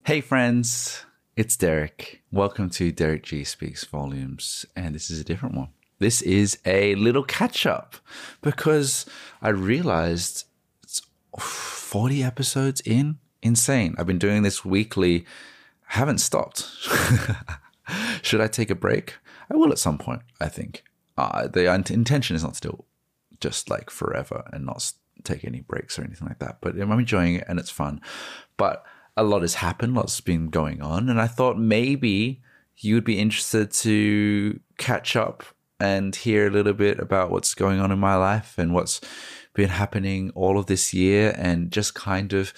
Hey friends, it's Derek. Welcome to Derek G Speaks Volumes, and this is a different one. This is a little catch-up because I realized it's 40 episodes in. Insane. I've been doing this weekly. I haven't stopped. Should I take a break? I will at some point, I think. The intention is not to do just like forever and not take any breaks or anything like that, but I'm enjoying it and it's fun. But a lot has happened, lots has been going on, and I thought maybe you'd be interested to catch up and hear a little bit about what's going on in my life and what's been happening all of this year, and just kind of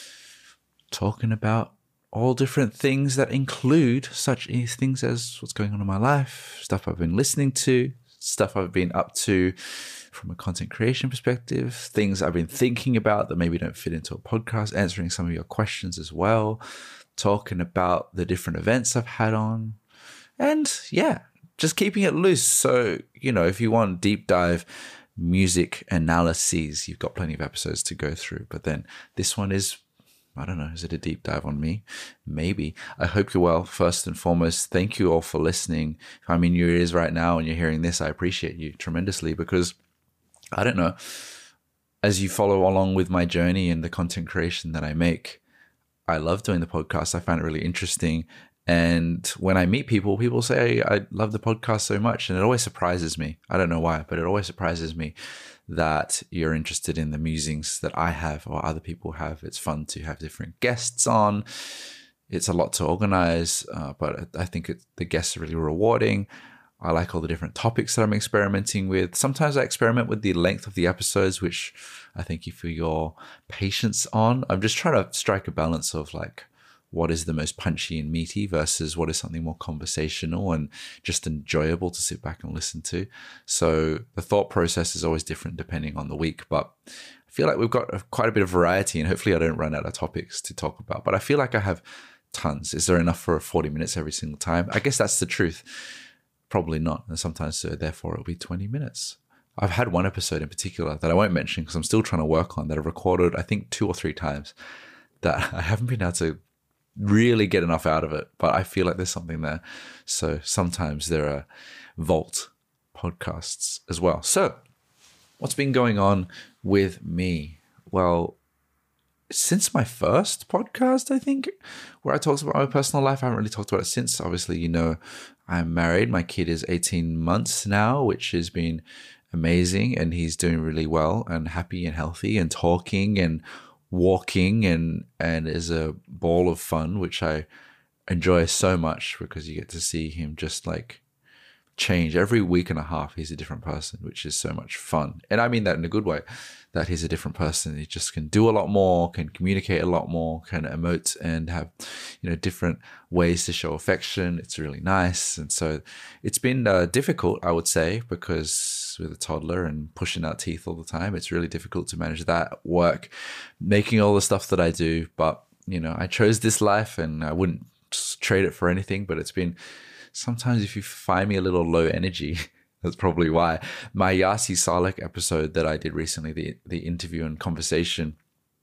talking about all different things that include such things as what's going on in my life, stuff I've been listening to, stuff I've been up to from a content creation perspective, things I've been thinking about that maybe don't fit into a podcast, answering some of your questions as well, talking about the different events I've had on, and yeah, just keeping it loose. So, if you want deep dive music analyses, you've got plenty of episodes to go through. But then this one is, I don't know, is it a deep dive on me? Maybe. I hope you're well. First and foremost, thank you all for listening. If I'm in your ears right now and you're hearing this, I appreciate you tremendously, because I don't know, as you follow along with my journey and the content creation that I make, I love doing the podcast. I find it really interesting. And when I meet people, people say, I love the podcast so much. And it always surprises me. I don't know why, but it always surprises me that you're interested in the musings that I have or other people have. It's fun to have different guests on. It's a lot to organize, but I think the guests are really rewarding. I like all the different topics that I'm experimenting with. Sometimes I experiment with the length of the episodes, which I thank you for your patience on. I'm just trying to strike a balance of like, what is the most punchy and meaty versus what is something more conversational and just enjoyable to sit back and listen to. So the thought process is always different depending on the week, but I feel like we've got quite a bit of variety, and hopefully I don't run out of topics to talk about, but I feel like I have tons. Is there enough for 40 minutes every single time? I guess that's the truth. Probably not. And sometimes, therefore, it'll be 20 minutes. I've had one episode in particular that I won't mention because I'm still trying to work on, that I've recorded, I think 2 or 3 times, that I haven't been able to really get enough out of it, but I feel like there's something there. So sometimes there are vault podcasts as well. So what's been going on with me? Well, since my first podcast, I think, where I talked about my personal life, I haven't really talked about it since. Obviously, I'm married. My kid is 18 months now, which has been amazing. And he's doing really well and happy and healthy and talking and walking and is a ball of fun, which I enjoy so much, because you get to see him just like change every week and a half. He's a different person, which is so much fun. And I mean that in a good way, that he's a different person. He just can do a lot more, can communicate a lot more, can emote and have, different ways to show affection. It's really nice. And so it's been difficult, I would say, because with a toddler and pushing out teeth all the time, it's really difficult to manage that work, making all the stuff that I do. But, I chose this life and I wouldn't trade it for anything, but it's been, sometimes if you find me a little low energy, that's probably why. My Yasi Salek episode that I did recently, the interview and conversation,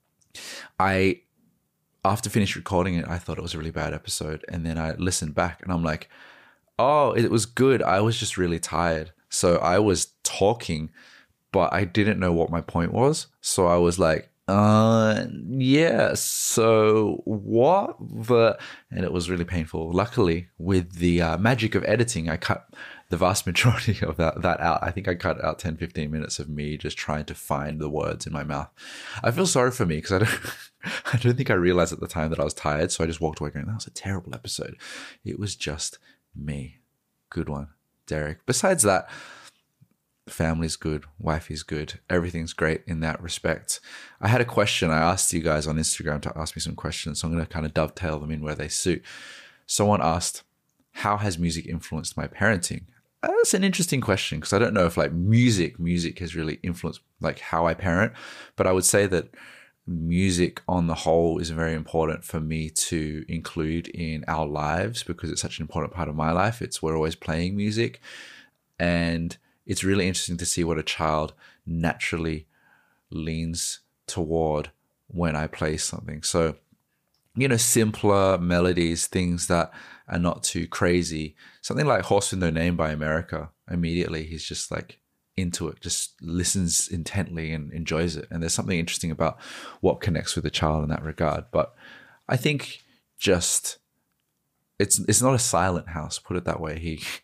after finished recording it, I thought it was a really bad episode. And then I listened back and I'm like, oh, it was good. I was just really tired. So I was talking, but I didn't know what my point was. So I was like, yeah, so what? And it was really painful. Luckily, with the magic of editing, I cut the vast majority of that out. I think I cut out 10-15 minutes of me just trying to find the words in my mouth. I feel sorry for me because I don't think I realized at the time that I was tired. So I just walked away going, that was a terrible episode. It was just me. Good one, Derek. Besides that, family's good, wifey's good, everything's great in that respect. I had a question. I asked you guys on Instagram to ask me some questions, so I'm going to kind of dovetail them in where they suit. Someone asked, how has music influenced my parenting? That's an interesting question, because I don't know if like music has really influenced like how I parent, but I would say that music on the whole is very important for me to include in our lives, because it's such an important part of my life. We're always playing music, and it's really interesting to see what a child naturally leans toward when I play something. So simpler melodies, things that are not too crazy. Something like Horse with No Name by America. Immediately, he's just like into it, just listens intently and enjoys it. And there's something interesting about what connects with a child in that regard. But I think just it's not a silent house, put it that way.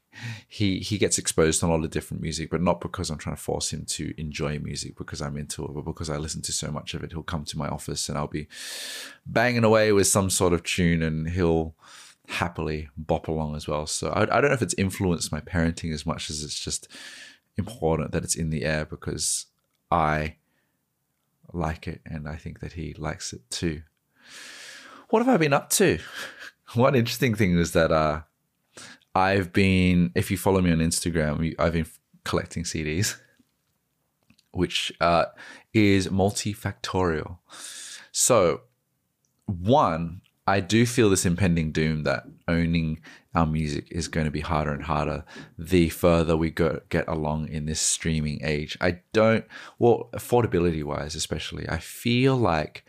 He gets exposed to a lot of different music, but not because I'm trying to force him to enjoy music because I'm into it, but because I listen to so much of it. He'll come to my office and I'll be banging away with some sort of tune and he'll happily bop along as well. So I don't know if it's influenced my parenting as much as it's just important that it's in the air because I like it and I think that he likes it too. What have I been up to? One interesting thing is that I've been, if you follow me on Instagram, I've been collecting CDs, which is multifactorial. So, one, I do feel this impending doom that owning our music is going to be harder and harder the further we get along in this streaming age. Affordability wise, especially, I feel like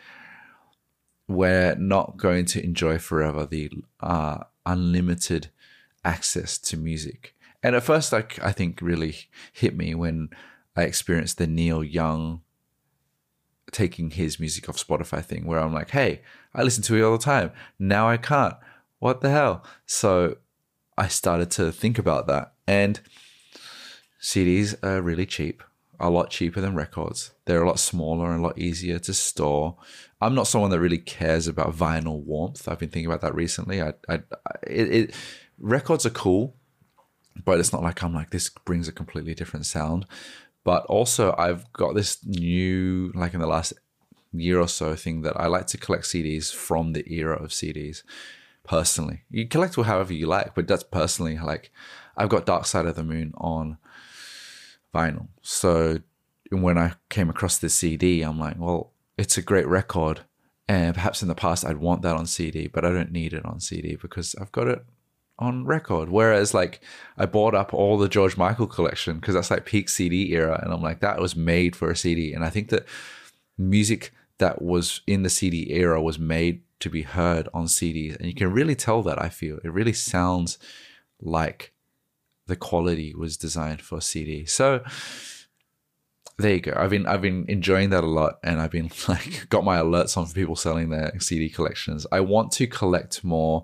we're not going to enjoy forever the unlimited access to music. And at first, I think really hit me when I experienced the Neil Young taking his music off Spotify thing, where I'm like, hey, I listen to it all the time. Now I can't. What the hell? So I started to think about that. And CDs are really cheap, a lot cheaper than records. They're a lot smaller and a lot easier to store. I'm not someone that really cares about vinyl warmth. I've been thinking about that recently. Records are cool, but it's not like I'm like, this brings a completely different sound. But also I've got this new, like in the last year or so, thing that I like to collect CDs from the era of CDs personally. You collect however you like, but that's personally, like I've got Dark Side of the Moon on vinyl. So when I came across this CD, I'm like, well, it's a great record. And perhaps in the past I'd want that on CD, but I don't need it on CD because I've got it on record. Whereas like I bought up all the George Michael collection because that's like peak CD era. And I'm like, that was made for a CD. And I think that music that was in the CD era was made to be heard on CDs. And you can really tell that, I feel. It really sounds like the quality was designed for CD. So there you go. I've been enjoying that a lot, and I've been like got my alerts on for people selling their CD collections. I want to collect more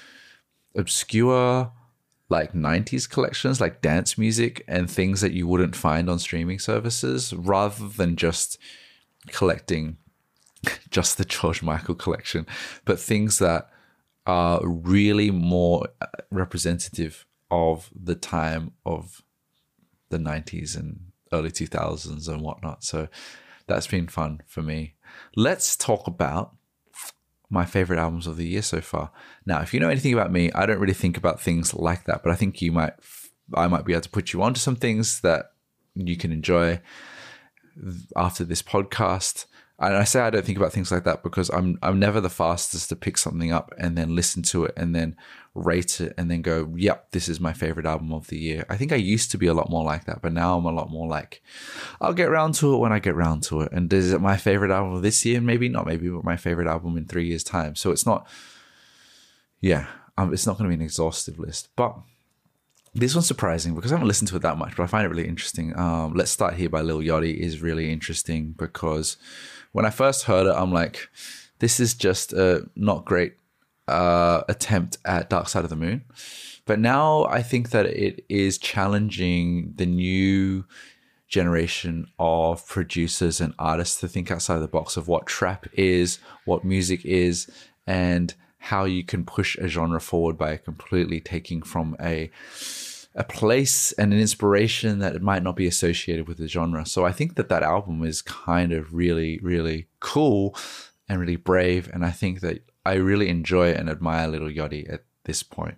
obscure like 90s collections, like dance music and things that you wouldn't find on streaming services, rather than just collecting just the George Michael collection, but things that are really more representative of the time of the 90s and early 2000s and whatnot. So that's been fun for me. Let's talk about my favorite albums of the year so far. Now, if you know anything about me, I don't really think about things like that, but I think I might be able to put you onto some things that you can enjoy after this podcast. And I say I don't think about things like that because I'm never the fastest to pick something up and then listen to it and then rate it and then go, yep, this is my favorite album of the year. I think I used to be a lot more like that, but now I'm a lot more like, I'll get around to it when I get around to it. And is it my favorite album of this year? Maybe not. Maybe my favorite album in 3 years' time. So it's not, it's not going to be an exhaustive list. But this one's surprising because I haven't listened to it that much, but I find it really interesting. Let's Start Here by Lil Yachty is really interesting because when I first heard it, I'm like, this is just a not great attempt at Dark Side of the Moon. But now I think that it is challenging the new generation of producers and artists to think outside the box of what trap is, what music is, and how you can push a genre forward by completely taking from a place and an inspiration that it might not be associated with the genre. So I think that album is kind of really, really cool and really brave. And I think that I really enjoy and admire Lil Yachty at this point.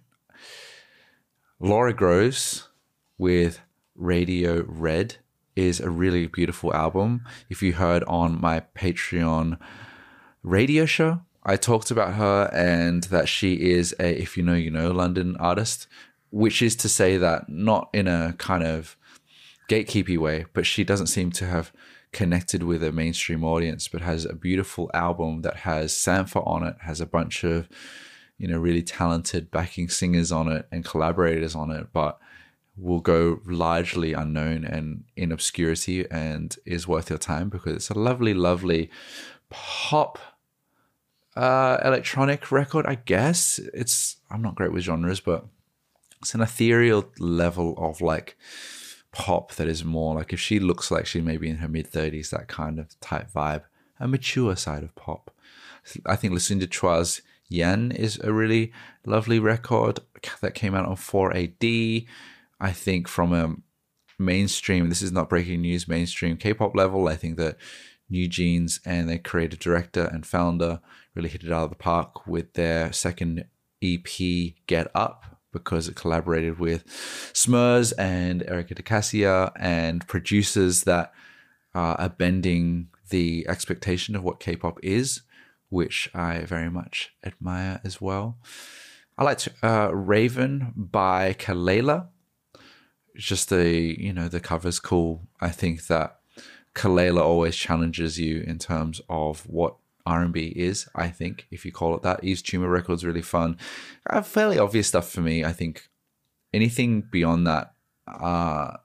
Laura Groves with Radio Red is a really beautiful album. If you heard on my Patreon radio show, I talked about her and that she is a If You Know, You Know London artist, which is to say that not in a kind of gatekeepy way, but she doesn't seem to have connected with a mainstream audience, but has a beautiful album that has Sampha on it, has a bunch of, really talented backing singers on it and collaborators on it, but will go largely unknown and in obscurity, and is worth your time because it's a lovely, lovely pop electronic record, I guess. I'm not great with genres, but it's an ethereal level of like pop that is more like, if she looks like she may be in her mid-30s, that kind of type vibe, a mature side of pop. I think Lucinda Chua's Yan is a really lovely record that came out on 4AD. I think from a mainstream, this is not breaking news, mainstream K-pop level, I think that New Jeans and their creative director and founder really hit it out of the park with their second EP, Get Up, because it collaborated with Smurs and Erica DeCassia and producers that are bending the expectation of what K-pop is, which I very much admire as well. I liked Raven by Kalela. Just the cover's cool. I think that Kalela always challenges you in terms of what R&B is, I think, if you call it that. Eve's Tumor record's really fun. Fairly obvious stuff for me. I think anything beyond that, I'd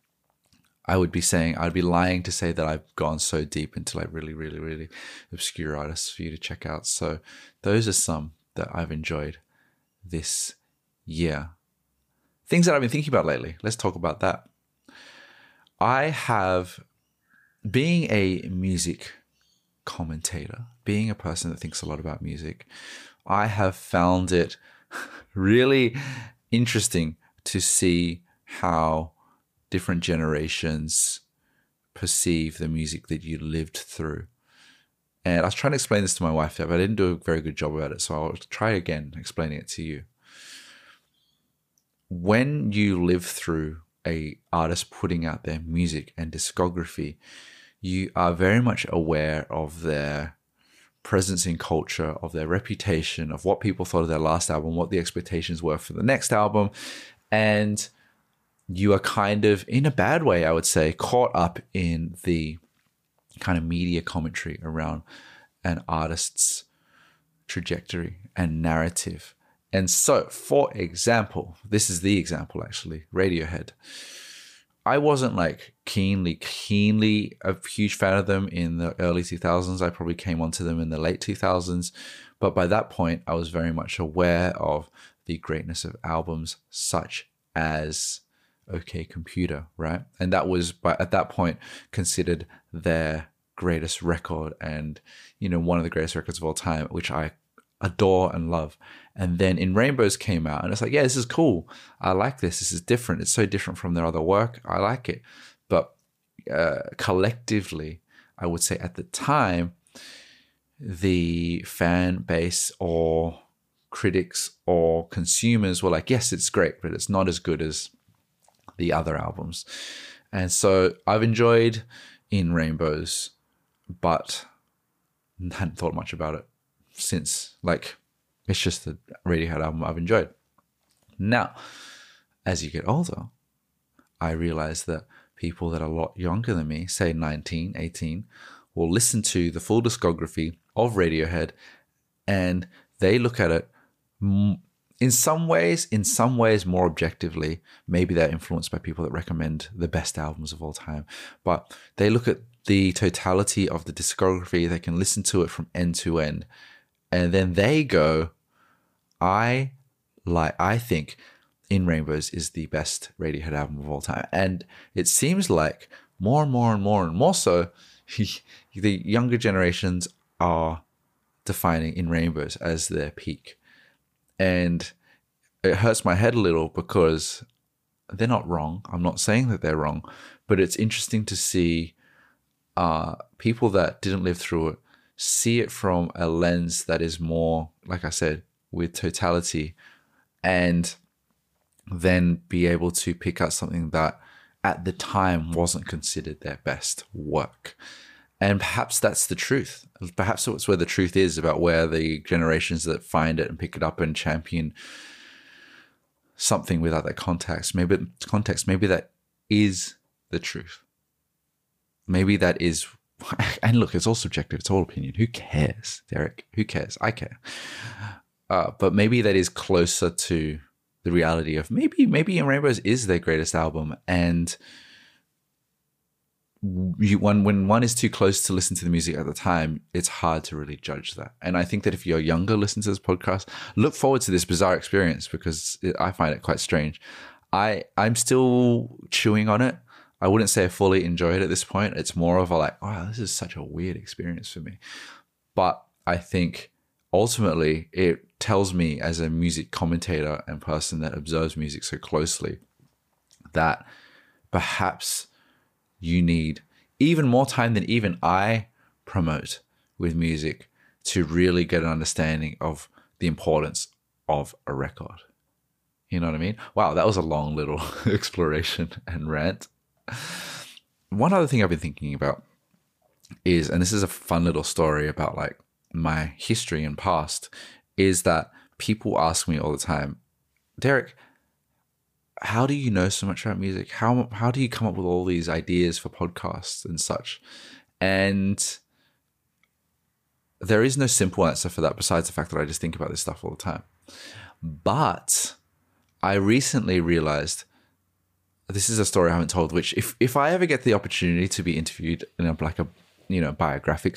be lying to say that I've gone so deep into like really, really, really obscure artists for you to check out. So those are some that I've enjoyed this year. Things that I've been thinking about lately. Let's talk about that. Being a music commentator, being a person that thinks a lot about music, I have found it really interesting to see how different generations perceive the music that you lived through. And I was trying to explain this to my wife, but I didn't do a very good job about it. So I'll try again explaining it to you. When you live through a artist putting out their music and discography, you are very much aware of their presence in culture, of their reputation, of what people thought of their last album, what the expectations were for the next album. And you are kind of, in a bad way, I would say, caught up in the kind of media commentary around an artist's trajectory and narrative. And so, for example, this is the example actually, Radiohead. I wasn't like keenly a huge fan of them in the early 2000s. I probably came onto them in the late 2000s. But by that point, I was very much aware of the greatness of albums such as OK Computer, right? And that was, at that point, considered their greatest record and, one of the greatest records of all time, which I adore and love. And then In Rainbows came out and it's like, yeah, this is cool. I like this. This is different. It's so different from their other work. I like it. But collectively, I would say at the time, the fan base or critics or consumers were like, yes, it's great, but it's not as good as the other albums. And so I've enjoyed In Rainbows, but hadn't thought much about it since. Like, it's just the Radiohead album I've enjoyed. Now, as you get older, I realize that people that are a lot younger than me, say 19, 18, will listen to the full discography of Radiohead and they look at it in some ways more objectively. Maybe they're influenced by people that recommend the best albums of all time, but they look at the totality of the discography. They can listen to it from end to end. And then they go, I think In Rainbows is the best Radiohead album of all time. And it seems like more and more so, the younger generations are defining In Rainbows as their peak. And it hurts my head a little because they're not wrong. I'm not saying that they're wrong, but it's interesting to see people that didn't live through it see it from a lens that is more, like I said, with totality, and then be able to pick out something that at the time wasn't considered their best work. And perhaps that's the truth. Perhaps that's where the truth is about where the generations that find it and pick it up and champion something without that context. Maybe that is the truth. maybe that is, and look, it's all subjective. It's all opinion. Who cares, Derek? Who cares? I care. But maybe that is closer to the reality of maybe In Rainbows is their greatest album, and when one is too close to listen to the music at the time, it's hard to really judge that. And I think that if you're younger, listen to this podcast, look forward to this bizarre experience, because I find it quite strange. I'm still chewing on it. I wouldn't say I fully enjoy it at this point. It's more of a like, wow, this is such a weird experience for me. But I think ultimately it tells me, as a music commentator and person that observes music so closely, that perhaps you need even more time than even I promote with music to really get an understanding of the importance of a record. You know what I mean? Wow, that was a long little exploration and rant. One other thing I've been thinking about is, and this is a fun little story about like my history and past, is that people ask me all the time, Derek, how do you know so much about music? How do you come up with all these ideas for podcasts and such? And there is no simple answer for that, besides the fact that I just think about this stuff all the time. But I recently realized, this is a story I haven't told, which if I ever get the opportunity to be interviewed in a biographic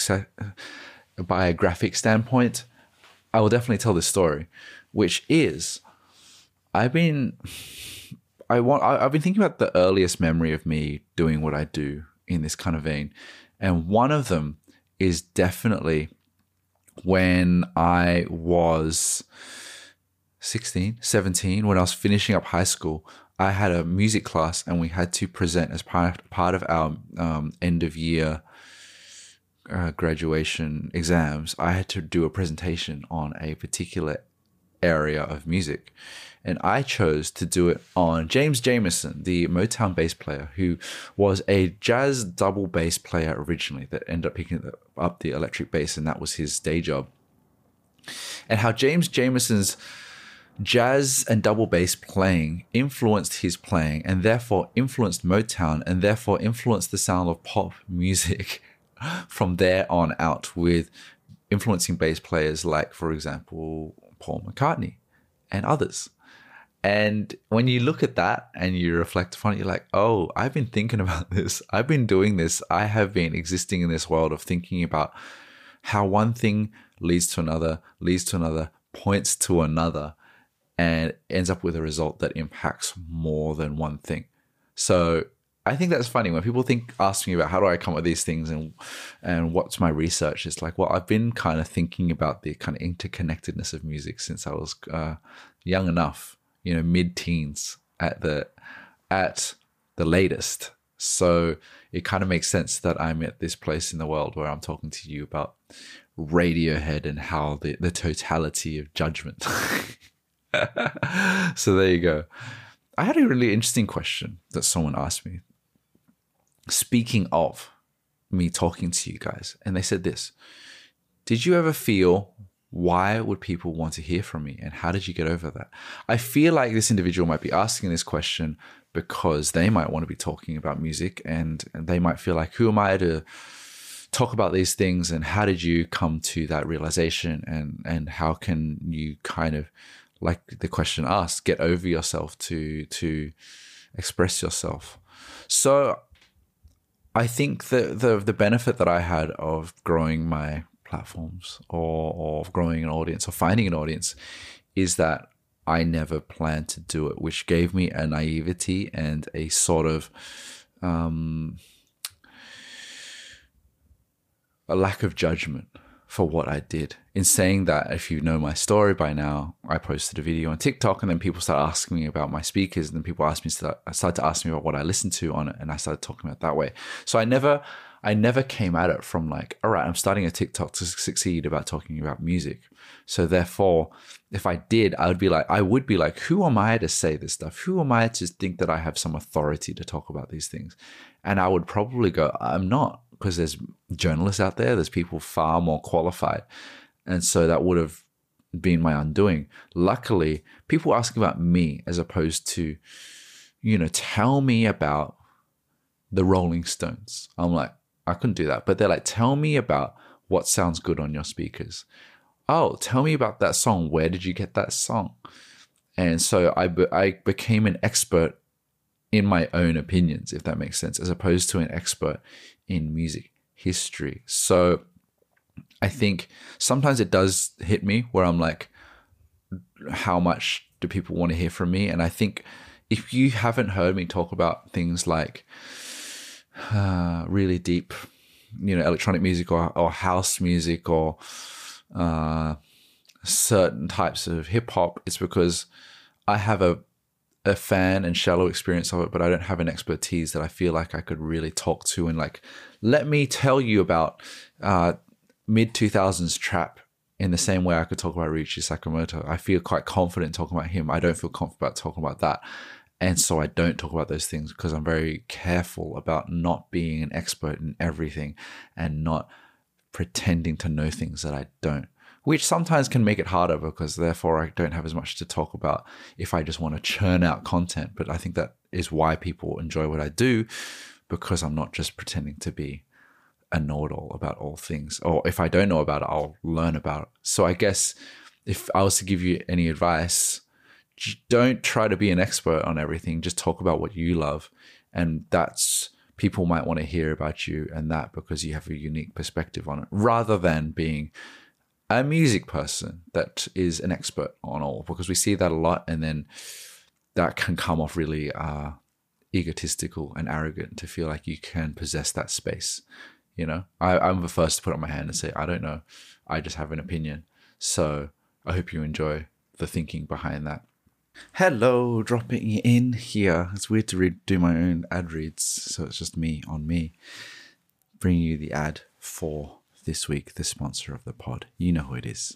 standpoint, I will definitely tell this story, which is I've been thinking about the earliest memory of me doing what I do in this kind of vein. And one of them is definitely when I was 16, 17, when I was finishing up high school. I had a music class and we had to present as part of our end of year graduation exams. I had to do a presentation on a particular area of music. And I chose to do it on James Jamerson, the Motown bass player, who was a jazz double bass player originally that ended up picking up the electric bass, and that was his day job. And how James Jamerson's jazz and double bass playing influenced his playing, and therefore influenced Motown, and therefore influenced the sound of pop music from there on out, with influencing bass players like, for example, Paul McCartney and others. And when you look at that and you reflect upon it, you're like, oh, I've been thinking about this. I've been doing this. I have been existing in this world of thinking about how one thing leads to another, points to another, and ends up with a result that impacts more than one thing. So I think that's funny when people ask me about how do I come up with these things and what's my research. It's like, well, I've been kind of thinking about the kind of interconnectedness of music since I was young enough, mid-teens at the latest. So it kind of makes sense that I'm at this place in the world where I'm talking to you about Radiohead and how the totality of judgment. So there you go. I had a really interesting question that someone asked me, speaking of me talking to you guys, and they said this: did you ever feel, why would people want to hear from me, and how did you get over that? I feel like this individual might be asking this question because they might want to be talking about music, and they might feel like, who am I to talk about these things, and how did you come to that realization, and how can you kind of, like the question asked, get over yourself to express yourself? So I think the benefit that I had of growing my platforms or of growing an audience or finding an audience is that I never planned to do it, which gave me a naivety and a sort of a lack of judgment for what I did. In saying that, if you know my story by now, I posted a video on TikTok, and then people started asking me about my speakers, and then people started to ask me about what I listened to on it, and I started talking about it that way. So I never came at it from like, all right, I'm starting a TikTok to succeed about talking about music. So therefore, if I did, I would be like, who am I to say this stuff? Who am I to think that I have some authority to talk about these things? And I would probably go, I'm not, because there's journalists out there, there's people far more qualified. And so that would have been my undoing. Luckily, people ask about me as opposed to, tell me about the Rolling Stones. I'm like, I couldn't do that. But they're like, tell me about what sounds good on your speakers. Oh, tell me about that song. Where did you get that song? And so I became an expert in my own opinions, if that makes sense, as opposed to an expert in music history. So I think sometimes it does hit me where I'm like, how much do people want to hear from me? And I think if you haven't heard me talk about things like really deep, electronic music or house music or certain types of hip hop, it's because I have a fan and shallow experience of it, but I don't have an expertise that I feel like I could really talk to and like, let me tell you about mid 2000s trap in the same way I could talk about Ryuichi Sakamoto. I feel quite confident talking about him. I don't feel confident about talking about that. And so I don't talk about those things because I'm very careful about not being an expert in everything and not pretending to know things that I don't, which sometimes can make it harder because therefore I don't have as much to talk about if I just want to churn out content. But I think that is why people enjoy what I do, because I'm not just pretending to be a know-it-all about all things. Or if I don't know about it, I'll learn about it. So I guess if I was to give you any advice, don't try to be an expert on everything. Just talk about what you love. And that's, people might want to hear about you and that because you have a unique perspective on it, rather than being a music person that is an expert on all, because we see that a lot. And then that can come off really egotistical and arrogant to feel like you can possess that space. I'm the first to put up my hand and say, I don't know. I just have an opinion. So I hope you enjoy the thinking behind that. Hello, dropping in here. It's weird to do my own ad reads. So it's just me on me. Bringing you the ad for this week, the sponsor of the pod. You know who it is.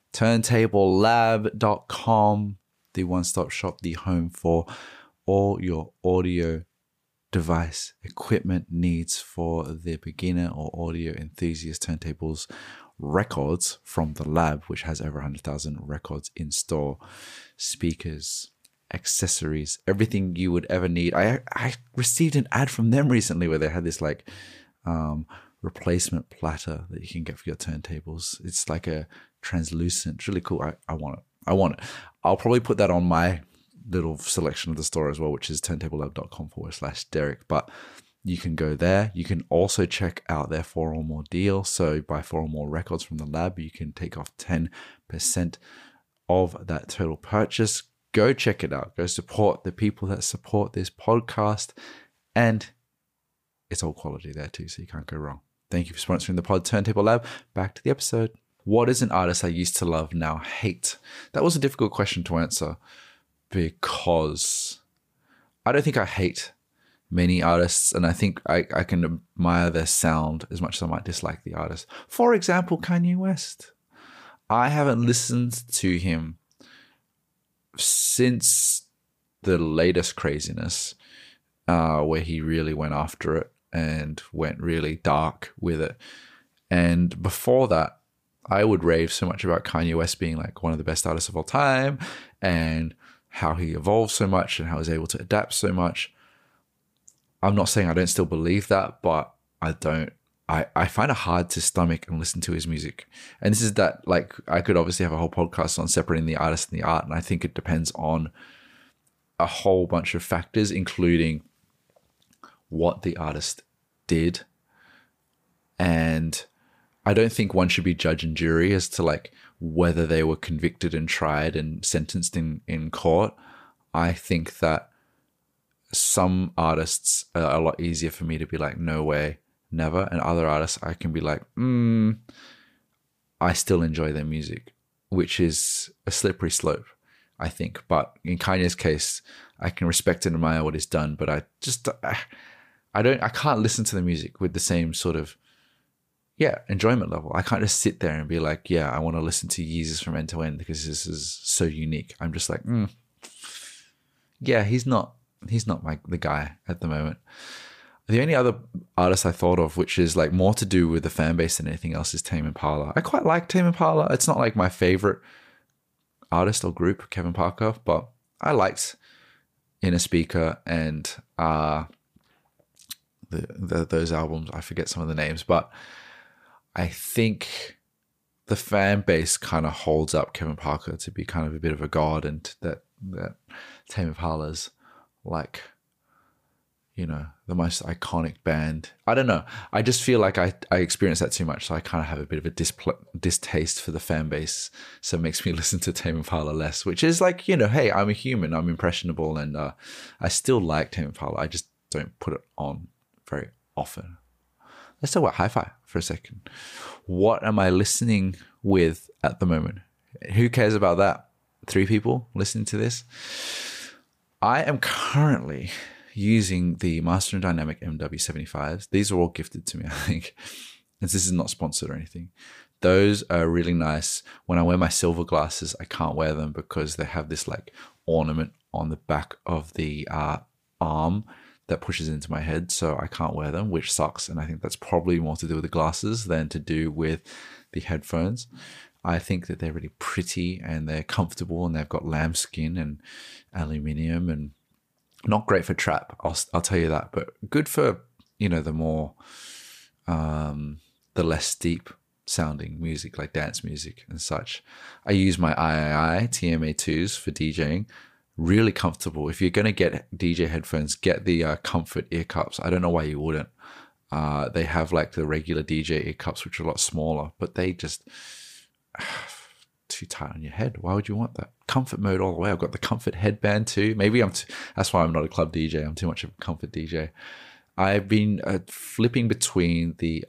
TurntableLab.com, the one-stop shop, the home for all your audio device equipment needs for the beginner or audio enthusiast. Turntables records from the lab, which has over 100,000 records in store, speakers, accessories, everything you would ever need. I received an ad from them recently where they had this like replacement platter that you can get for your turntables. It's like a translucent, it's really cool. I want it. I'll probably put that on my little selection of the store as well, which is turntablelab.com/Derek. But you can go there. You can also check out their 4 or more deal. So buy 4 or more records from the lab, you can take off 10% of that total purchase. Go check it out. Go support the people that support this podcast. And it's all quality there too, so you can't go wrong. Thank you for sponsoring the pod, Turntable Lab. Back to the episode. What is an artist I used to love, now hate? That was a difficult question to answer because I don't think I hate many artists, and I think I can admire their sound as much as I might dislike the artist. For example, Kanye West. I haven't listened to him since the latest craziness, where he really went after it and went really dark with it. And before that, I would rave so much about Kanye West being like one of the best artists of all time and how he evolved so much and how he was able to adapt so much. I'm not saying I don't still believe that, but I find it hard to stomach and listen to his music. And this is that, like, I could obviously have a whole podcast on separating the artist and the art. And I think it depends on a whole bunch of factors, including what the artist did. And I don't think one should be judge and jury as to like whether they were convicted and tried and sentenced in court. I think that some artists are a lot easier for me to be like, no way, never. And other artists, I can be like, I still enjoy their music, which is a slippery slope, I think. But in Kanye's case, I can respect and admire what he's done, but I can't listen to the music with the same sort of, enjoyment level. I can't just sit there and be like, I want to listen to Yeezus from end to end because this is so unique. I'm just like, he's not the guy at the moment. The only other artist I thought of, which is like more to do with the fan base than anything else, is Tame Impala. I quite like Tame Impala. It's not like my favorite artist or group, Kevin Parker, but I liked Inner Speaker and those albums. I forget some of the names, but I think the fan base kind of holds up Kevin Parker to be kind of a bit of a god, and that Tame Impala's like, you know, the most iconic band. I don't know. I just feel like I experience that too much, so I kind of have a bit of a distaste for the fan base. So it makes me listen to Tame Impala less, which is like, you know, hey, I'm a human, I'm impressionable, and I still like Tame Impala. I just don't put it on very often. Let's talk about hi-fi for a second. What am I listening with at the moment? Who cares about that? 3 people listening to this. I am currently using the Master and Dynamic MW75s. These are all gifted to me, I think. And this is not sponsored or anything. Those are really nice. When I wear my silver glasses, I can't wear them because they have this like ornament on the back of the arm that pushes into my head, so I can't wear them, which sucks. And I think that's probably more to do with the glasses than to do with the headphones. I think that they're really pretty and they're comfortable, and they've got lambskin and aluminium, and not great for trap, I'll tell you that, but good for, you know, the more the less deep sounding music, like dance music and such. I use my III TMA2s for DJing. Really comfortable. If you're going to get DJ headphones, get the Comfort ear cups. I don't know why you wouldn't. They have like the regular DJ ear cups, which are a lot smaller, but they just too tight on your head. Why would you want that? Comfort mode all the way. I've got the Comfort headband too. Maybe that's why I'm not a club DJ. I'm too much of a Comfort DJ. I've been flipping between the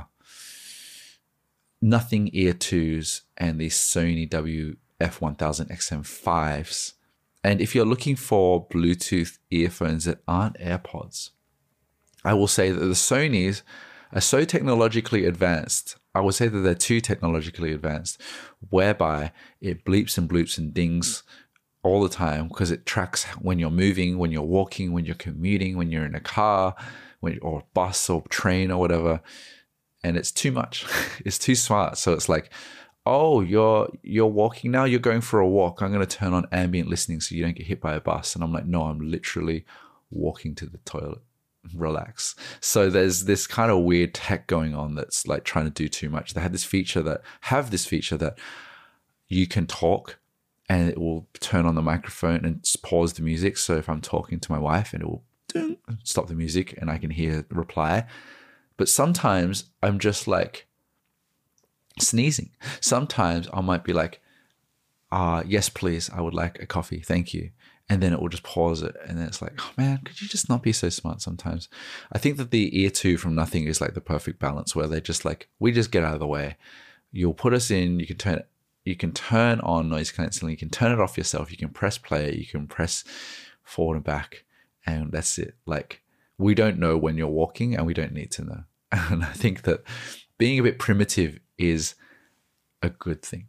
Nothing Ear 2s and the Sony WF-1000 XM5s. And if you're looking for Bluetooth earphones that aren't AirPods, I will say that the Sonys are so technologically advanced. I would say that they're too technologically advanced, whereby it bleeps and bloops and dings all the time because it tracks when you're moving, when you're walking, when you're commuting, when you're in a car, or bus or train or whatever. And it's too much. It's too smart. So it's like, oh, you're walking now, you're going for a walk. I'm going to turn on ambient listening so you don't get hit by a bus. And I'm like, no, I'm literally walking to the toilet. Relax. So there's this kind of weird tech going on that's like trying to do too much. They have this feature that you can talk and it will turn on the microphone and pause the music. So if I'm talking to my wife, and it will stop the music and I can hear the reply. But sometimes I'm just like sneezing. Sometimes I might be like, yes, please, I would like a coffee. Thank you. And then it will just pause it. And then it's like, oh man, could you just not be so smart sometimes? I think that the Ear 2 from Nothing is like the perfect balance where they're just like, we just get out of the way. You'll put us in, you can turn on noise cancelling, you can turn it off yourself, you can press play, you can press forward and back, and that's it. Like, we don't know when you're walking and we don't need to know. And I think that being a bit primitive is a good thing.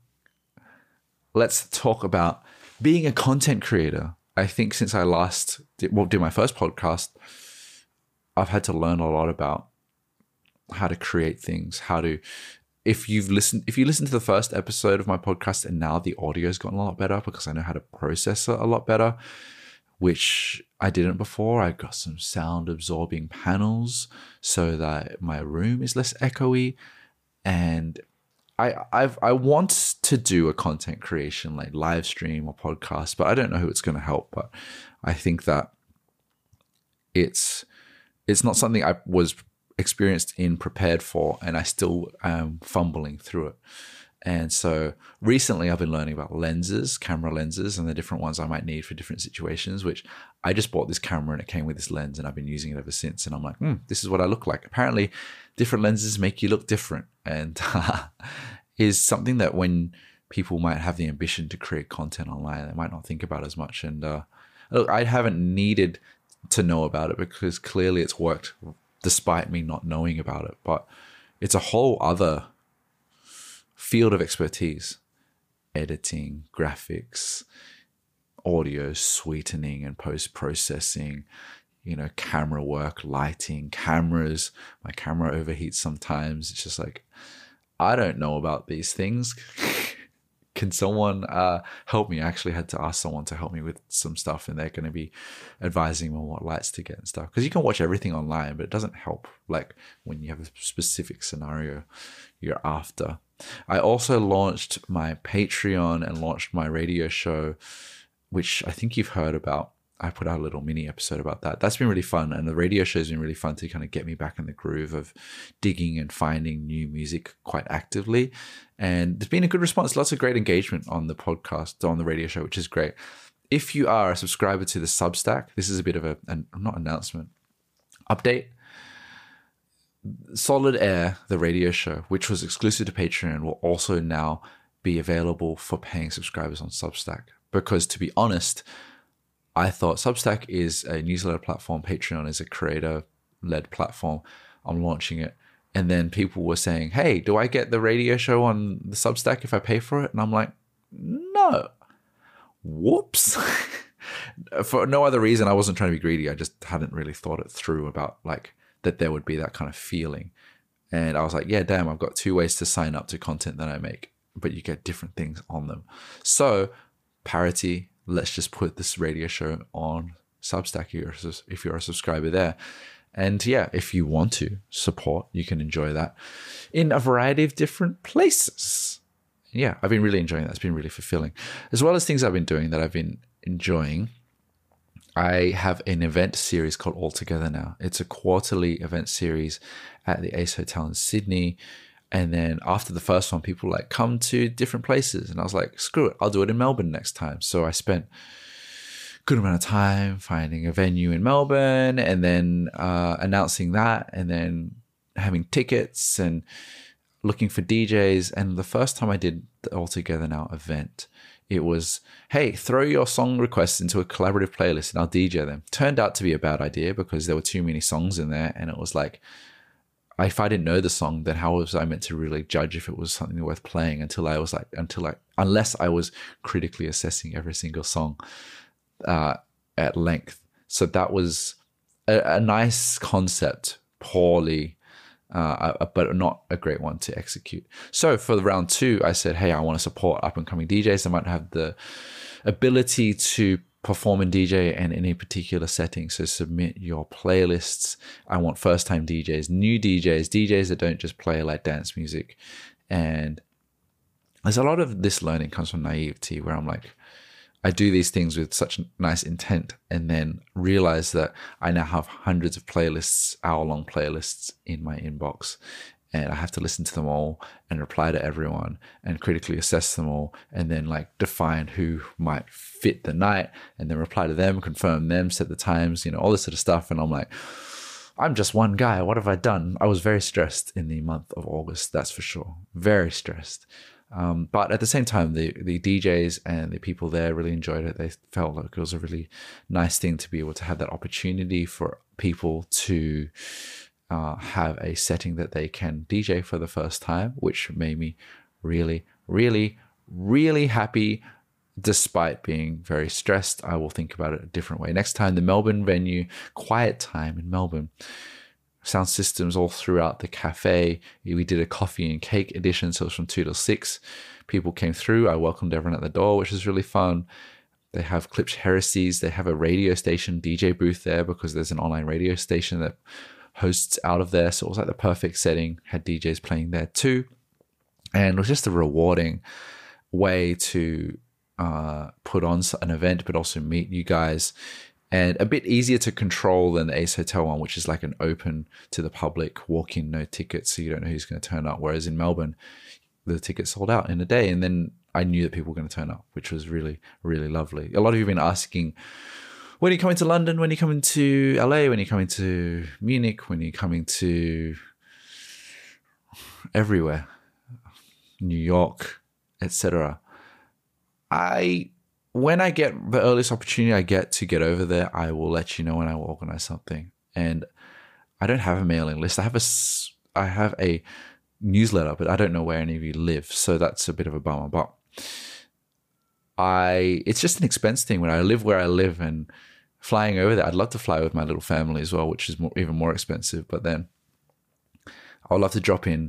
Let's talk about being a content creator. I think since I last did my first podcast, I've had to learn a lot about how to create things, if you listen to the first episode of my podcast, and now the audio's gotten a lot better because I know how to process it a lot better, which I didn't before. I got some sound absorbing panels so that my room is less echoey. And I want to do a content creation like live stream or podcast, but I don't know who it's going to help. But I think that it's not something I was experienced in, prepared for, and I still am fumbling through it. And so recently I've been learning about lenses, camera lenses, and the different ones I might need for different situations, which I just bought this camera and it came with this lens and I've been using it ever since. And I'm like, this is what I look like. Apparently different lenses make you look different, and is something that when people might have the ambition to create content online, they might not think about as much. And look, I haven't needed to know about it because clearly it's worked despite me not knowing about it, but it's a whole other field of expertise: editing, graphics, audio sweetening and post-processing, camera work, lighting, cameras. My camera overheats sometimes. It's just like, I don't know about these things. can someone help me? I actually had to ask someone to help me with some stuff, and they're going to be advising me on what lights to get and stuff. Because you can watch everything online, but it doesn't help like when you have a specific scenario you're after. I also launched my Patreon and launched my radio show, which I think you've heard about. I put out a little mini episode about that. That's been really fun. And the radio show has been really fun to kind of get me back in the groove of digging and finding new music quite actively. And there's been a good response. Lots of great engagement on the podcast, on the radio show, which is great. If you are a subscriber to the Substack, this is a bit of not announcement, update. Solid Air, the radio show, which was exclusive to Patreon, will also now be available for paying subscribers on Substack. Because to be honest, I thought Substack is a newsletter platform. Patreon is a creator-led platform. I'm launching it. And then people were saying, hey, do I get the radio show on the Substack if I pay for it? And I'm like, no. Whoops. For no other reason. I wasn't trying to be greedy. I just hadn't really thought it through about like that there would be that kind of feeling. And I was like, yeah, damn, I've got 2 ways to sign up to content that I make, but you get different things on them. So parity, let's just put this radio show on Substack if you're a subscriber there. And yeah, if you want to support, you can enjoy that in a variety of different places. Yeah, I've been really enjoying that. It's been really fulfilling. As well as things I've been doing that I've been enjoying, I have an event series called All Together Now. It's a quarterly event series at the Ace Hotel in Sydney. And then after the first one, people like come to different places. And I was like, screw it, I'll do it in Melbourne next time. So I spent a good amount of time finding a venue in Melbourne and then announcing that and then having tickets and looking for DJs. And the first time I did the All Together Now event, it was, hey, throw your song requests into a collaborative playlist and I'll DJ them. Turned out to be a bad idea because there were too many songs in there. And it was like, if I didn't know the song, then how was I meant to really judge if it was something worth playing unless I was critically assessing every single song at length. So that was a nice concept, poorly, but not a great one to execute. So for the round 2, I said, hey, I want to support up and coming DJs. I might have the ability to perform and DJ in any particular setting. So submit your playlists. I want first-time DJs, new DJs that don't just play like dance music. And there's a lot of this learning comes from naivety, where I'm like, I do these things with such nice intent and then realize that I now have hundreds of playlists, hour-long playlists in my inbox. And I have to listen to them all and reply to everyone and critically assess them all and then like define who might fit the night and then reply to them, confirm them, set the times, all this sort of stuff. And I'm like, I'm just one guy. What have I done? I was very stressed in the month of August, that's for sure. Very stressed. But at the same time, the DJs and the people there really enjoyed it. They felt like it was a really nice thing to be able to have that opportunity for people to have a setting that they can DJ for the first time, which made me really, really, really happy. Despite being very stressed, I will think about it a different way. Next time, the Melbourne venue, quiet time in Melbourne. Sound systems all throughout the cafe. We did a coffee and cake edition, so it was from 2 till 6. People came through. I welcomed everyone at the door, which was really fun. They have Clips Heresies. They have a radio station DJ booth there because there's an online radio station that hosts out of there. So it was like the perfect setting. Had DJs playing there too. And it was just a rewarding way to put on an event, but also meet you guys. And a bit easier to control than the Ace Hotel one, which is like an open to the public, walk-in, no tickets, so you don't know who's going to turn up. Whereas in Melbourne, the tickets sold out in a day. And then I knew that people were going to turn up, which was really, really lovely. A lot of you have been asking, when are you coming to London? When are you coming to LA? When are you coming to Munich? When are you coming to everywhere? New York, etc. When I get the earliest opportunity I get to get over there, I will let you know and I will organize something. And I don't have a mailing list. I have a newsletter, but I don't know where any of you live. So that's a bit of a bummer. But it's just an expense thing. When I live where I live and flying over there, I'd love to fly with my little family as well, which is even more expensive. But then I would love to drop in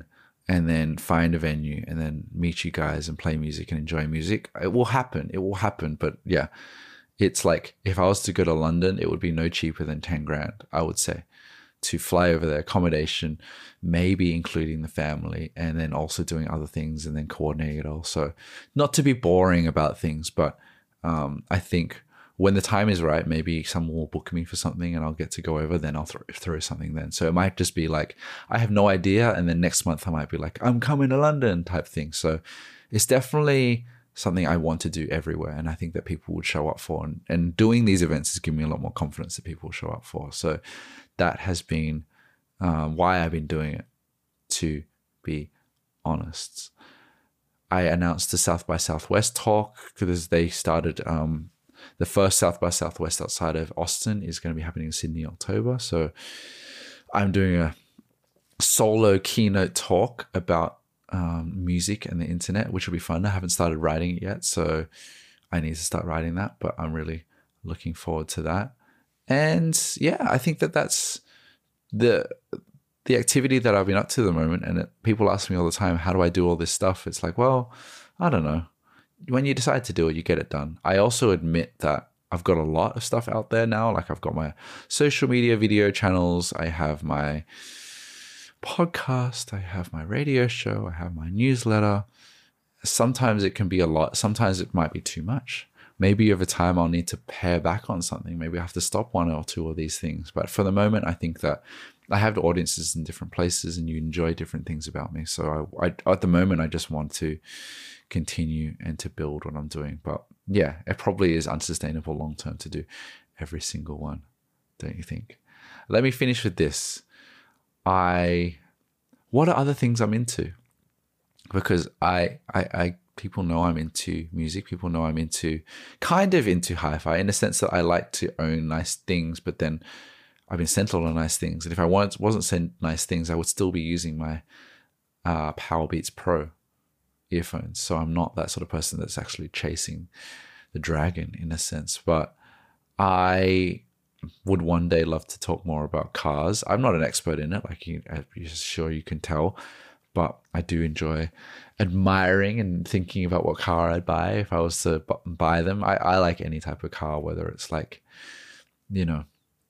and then find a venue and then meet you guys and play music and enjoy music. It will happen. It will happen. But yeah, it's like if I was to go to London, it would be no cheaper than 10 grand, I would say, to fly over there, accommodation, maybe including the family, and then also doing other things and then coordinating it all. So not to be boring about things, but I think when the time is right, maybe someone will book me for something and I'll get to go over, then I'll throw something then. So it might just be like, I have no idea. And then next month I might be like, I'm coming to London type thing. So it's definitely something I want to do everywhere. And I think that people would show up for. And doing these events has given me a lot more confidence that people will show up for. So that has been why I've been doing it, to be honest. I announced the South by Southwest talk because they started... the first South by Southwest outside of Austin is going to be happening in Sydney in October. So I'm doing a solo keynote talk about music and the internet, which will be fun. I haven't started writing it yet, so I need to start writing that, but I'm really looking forward to that. And yeah, I think that that's the activity that I've been up to at the moment. And people ask me all the time, how do I do all this stuff? It's like, well, I don't know. When you decide to do it, you get it done. I also admit that I've got a lot of stuff out there now. Like I've got my social media video channels. I have my podcast. I have my radio show. I have my newsletter. Sometimes it can be a lot. Sometimes it might be too much. Maybe over time I'll need to pare back on something. Maybe I have to stop one or two of these things. But for the moment, I think that I have audiences in different places and you enjoy different things about me. So I at the moment, I just want to continue and to build what I'm doing. But yeah, it probably is unsustainable long term to do every single one, don't you think? Let me finish with this. What are other things I'm into? Because I people know I'm into music. People know I'm kind of into hi-fi in the sense that I like to own nice things, but then I've been settled on nice things. And if I wasn't sent nice things, I would still be using my Powerbeats Pro earphones. So I'm not that sort of person that's actually chasing the dragon in a sense. But I would one day love to talk more about cars. I'm not an expert in it, like I'm sure you can tell, but I do enjoy admiring and thinking about what car I'd buy if I was to buy them. I like any type of car, whether it's like, you know,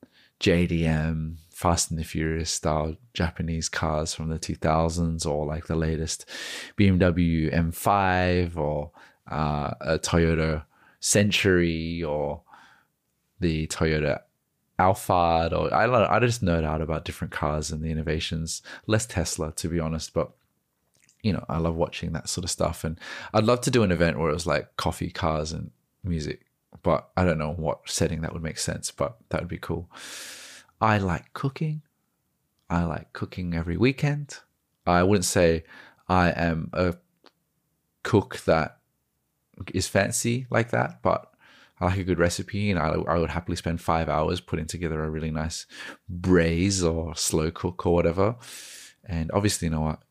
JDM, Fast and the Furious style Japanese cars from the 2000s, or like the latest BMW M5 or a Toyota Century or the Toyota Alphard, or I just nerd out about different cars and the innovations. Less Tesla, to be honest, but you know, I love watching that sort of stuff. And I'd love to do an event where it was like coffee, cars, and music, but I don't know what setting that would make sense, but that would be cool. I like cooking. I like cooking every weekend. I wouldn't say I am a cook that is fancy like that, but I like a good recipe, and I would happily spend 5 hours putting together a really nice braise or slow cook or whatever. And obviously, you know what,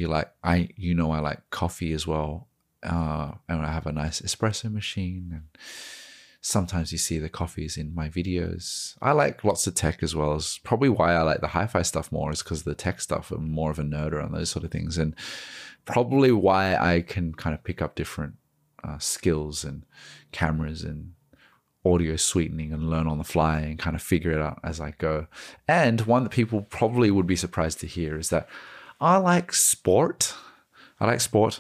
I like coffee as well, and I have a nice espresso machine. And sometimes you see the coffees in my videos. I like lots of tech as well. As probably why I like the hi-fi stuff more, is because the tech stuff, I'm more of a nerder on those sort of things, and probably why I can kind of pick up different skills and cameras and audio sweetening and learn on the fly and kind of figure it out as I go. And one that people probably would be surprised to hear is that I like sport. I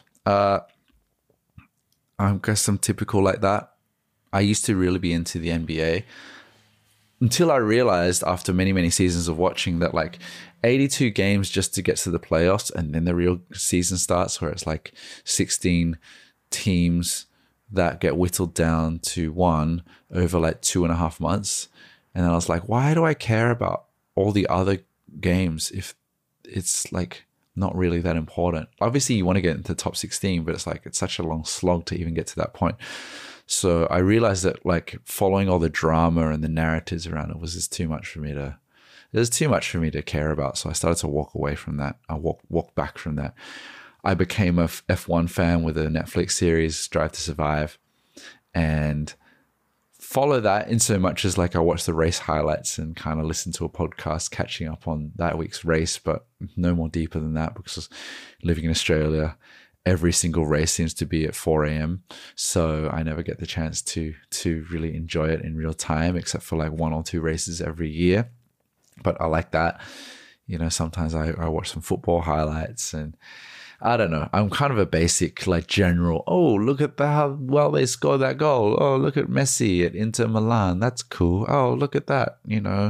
guess I'm typical like that. I used to really be into the NBA until I realized after many, many seasons of watching that like 82 games just to get to the playoffs, and then the real season starts where it's like 16 teams that get whittled down to one over like 2.5 months. And then I was like, why do I care about all the other games if it's like not really that important? Obviously you want to get into the top 16, but it's like, it's such a long slog to even get to that point. So I realized that like following all the drama and the narratives around it was just too much for me to care about. So I started to walk away from that. I walk back from that. I became a F1 fan with a Netflix series, Drive to Survive. And follow that in so much as like I watch the race highlights and kind of listen to a podcast catching up on that week's race, but no more deeper than that, because living in Australia, every single race seems to be at 4 a.m. So I never get the chance to really enjoy it in real time, except for like 1 or 2 races every year. But I like that. Sometimes I watch some football highlights, and I don't know. I'm kind of a basic, like general, oh, look at how well they scored that goal. Oh, look at Messi at Inter Milan. That's cool. Oh, look at that.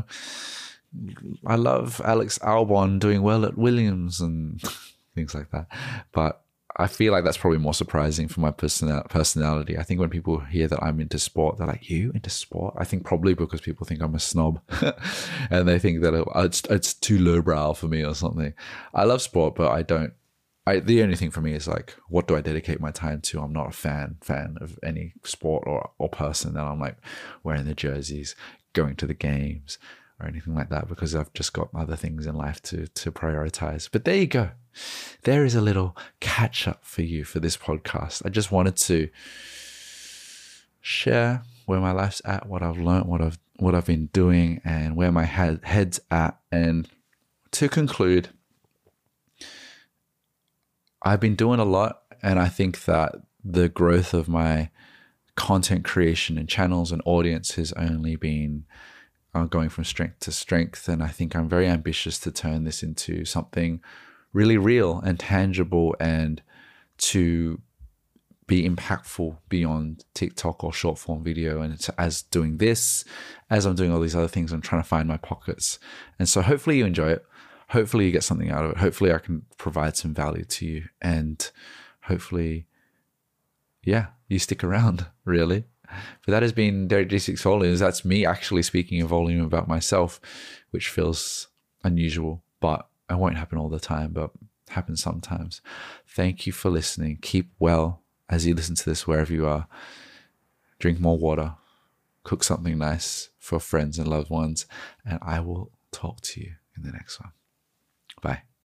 I love Alex Albon doing well at Williams and things like that. But I feel like that's probably more surprising for my personality. I think when people hear that I'm into sport, they're like, you into sport? I think probably because people think I'm a snob and they think that it's too lowbrow for me or something. I love sport, but I don't. The only thing for me is like, what do I dedicate my time to? I'm not a fan of any sport or person that I'm like wearing the jerseys, going to the games or anything like that, because I've just got other things in life to prioritize. But there you go. There is a little catch up for you for this podcast. I just wanted to share where my life's at, what I've learned, what I've been doing, and where my head's at. And to conclude, I've been doing a lot, and I think that the growth of my content creation and channels and audience has only been going from strength to strength. And I think I'm very ambitious to turn this into something really real and tangible, and to be impactful beyond TikTok or short form video. And as doing this, as I'm doing all these other things, I'm trying to find my pockets. And so hopefully you enjoy it. Hopefully you get something out of it. Hopefully I can provide some value to you, and hopefully, you stick around, really. But that has been Derek G6 Volumes. That's me actually speaking in volume about myself, which feels unusual, but it won't happen all the time, but happens sometimes. Thank you for listening. Keep well as you listen to this wherever you are. Drink more water. Cook something nice for friends and loved ones. And I will talk to you in the next one. Bye.